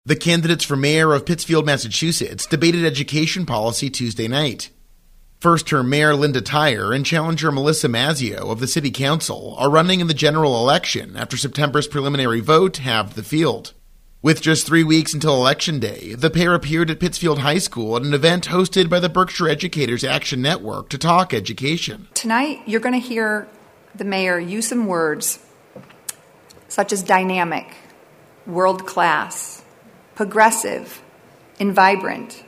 The candidates for mayor of Pittsfield, Massachusetts, debated education policy Tuesday night. First-term Mayor Linda Tyer and challenger Melissa Mazzeo of the City Council are running in the general election after September's preliminary vote halved the field. With just 3 weeks until Election Day, the pair appeared at Pittsfield High School at an event hosted by the Berkshire Educators Action Network to talk education. Tonight, you're going to hear the mayor use some words such as dynamic, world-class, progressive, and vibrant.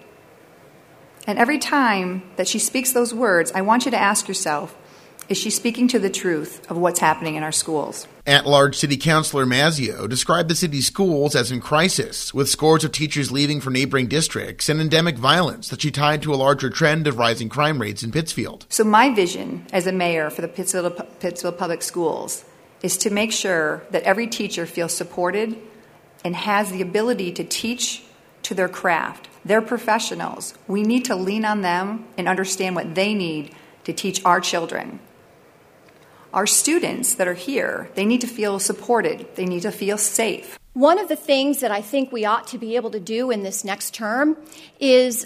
And every time that she speaks those words, I want you to ask yourself, is she speaking to the truth of what's happening in our schools? At-large City Councilor Mazzeo described the city's schools as in crisis, with scores of teachers leaving for neighboring districts and endemic violence that she tied to a larger trend of rising crime rates in Pittsfield. So my vision as a mayor for the Pittsfield Public Schools is to make sure that every teacher feels supported and has the ability to teach to their craft. They're professionals. We need to lean on them and understand what they need to teach our children. Our students that are here, they need to feel supported. They need to feel safe. One of the things that I think we ought to be able to do in this next term is,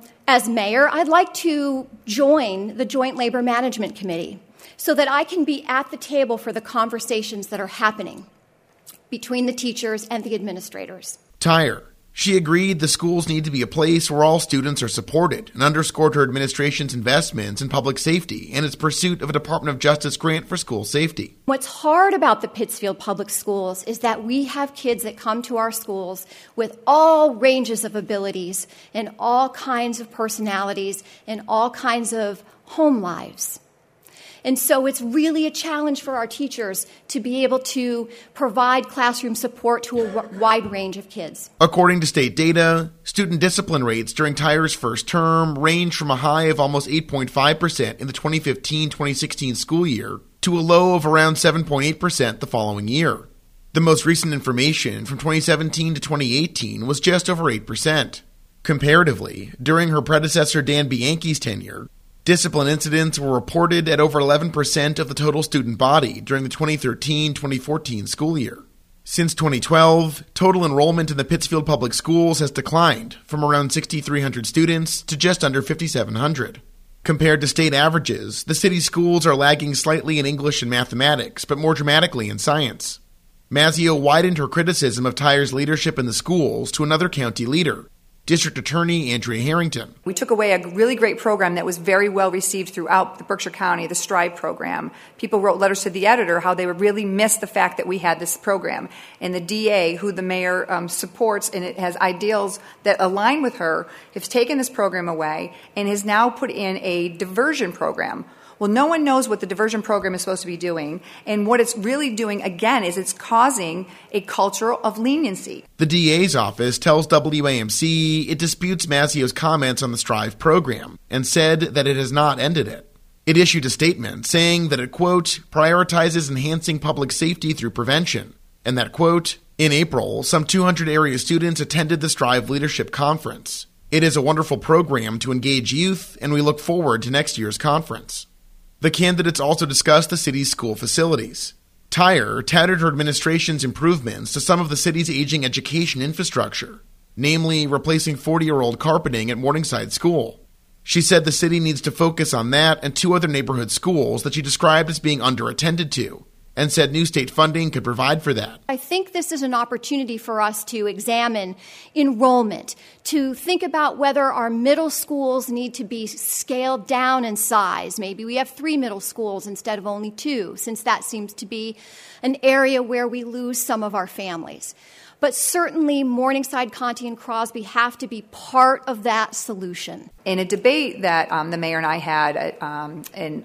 as mayor, I'd like to join the Joint Labor Management Committee so that I can be at the table for the conversations that are happening between the teachers and the administrators. Tyer. She agreed the schools need to be a place where all students are supported and underscored her administration's investments in public safety and its pursuit of a Department of Justice grant for school safety. What's hard about the Pittsfield Public Schools is that we have kids that come to our schools with all ranges of abilities and all kinds of personalities and all kinds of home lives. And so it's really a challenge for our teachers to be able to provide classroom support to a wide range of kids. According to state data, student discipline rates during Tyer's first term ranged from a high of almost 8.5% in the 2015-2016 school year to a low of around 7.8% the following year. The most recent information from 2017 to 2018 was just over 8%. Comparatively, during her predecessor Dan Bianchi's tenure, discipline incidents were reported at over 11% of the total student body during the 2013-2014 school year. Since 2012, total enrollment in the Pittsfield Public Schools has declined from around 6,300 students to just under 5,700. Compared to state averages, the city's schools are lagging slightly in English and mathematics, but more dramatically in science. Mazzeo widened her criticism of Tyer's leadership in the schools to another county leader, District Attorney Andrea Harrington. We took away a really great program that was very well received throughout the Berkshire County, the STRIVE program. People wrote letters to the editor how they would really miss the fact that we had this program. And the DA, who the mayor supports and it has ideals that align with her, has taken this program away and has now put in a diversion program. Well, no one knows what the diversion program is supposed to be doing, and what it's really doing, again, is it's causing a culture of leniency. The DA's office tells WAMC it disputes Mazzeo's comments on the STRIVE program and said that it has not ended it. It issued a statement saying that it, quote, prioritizes enhancing public safety through prevention, and that, quote, in April, some 200 area students attended the STRIVE Leadership Conference. It is a wonderful program to engage youth, and we look forward to next year's conference. The candidates also discussed the city's school facilities. Tyer touted her administration's improvements to some of the city's aging education infrastructure, namely replacing 40-year-old carpeting at Morningside School. She said the city needs to focus on that and 2 other neighborhood schools that she described as being underattended to, and said new state funding could provide for that. I think this is an opportunity for us to examine enrollment, to think about whether our middle schools need to be scaled down in size. Maybe we have 3 middle schools instead of only 2, since that seems to be an area where we lose some of our families. But certainly Morningside, Conti, and Crosby have to be part of that solution. In a debate that the mayor and I had on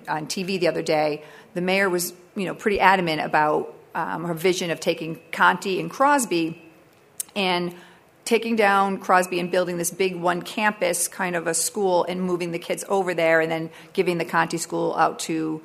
TV the other day, the mayor was pretty adamant about her vision of taking Conti and Crosby and taking down Crosby and building this big one campus kind of a school and moving the kids over there and then giving the Conti school out to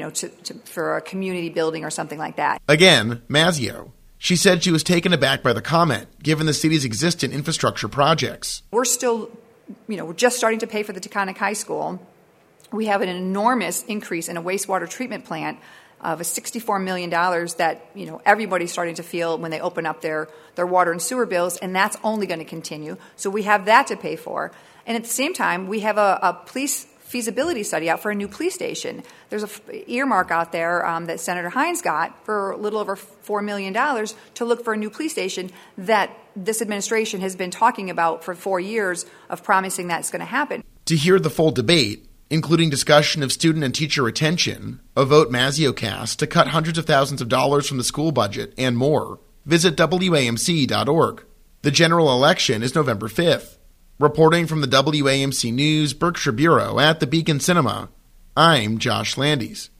for a community building or something like that. Again, Mazzeo. She said she was taken aback by the comment, given the city's existing infrastructure projects. We're still, we're just starting to pay for the Taconic High School. We have an enormous increase in a wastewater treatment plant of a $64 million that, everybody's starting to feel when they open up their water and sewer bills, and that's only going to continue. So we have that to pay for. And at the same time, we have a police feasibility study out for a new police station. There's an earmark out there that Senator Hines got for a little over $4 million to look for a new police station that this administration has been talking about for 4 years of promising that's going to happen. To hear the full debate, including discussion of student and teacher retention, a vote MazzioCast to cut hundreds of thousands of dollars from the school budget, and more, visit WAMC.org. The general election is November 5th. Reporting from the WAMC News Berkshire Bureau at the Beacon Cinema, I'm Josh Landis.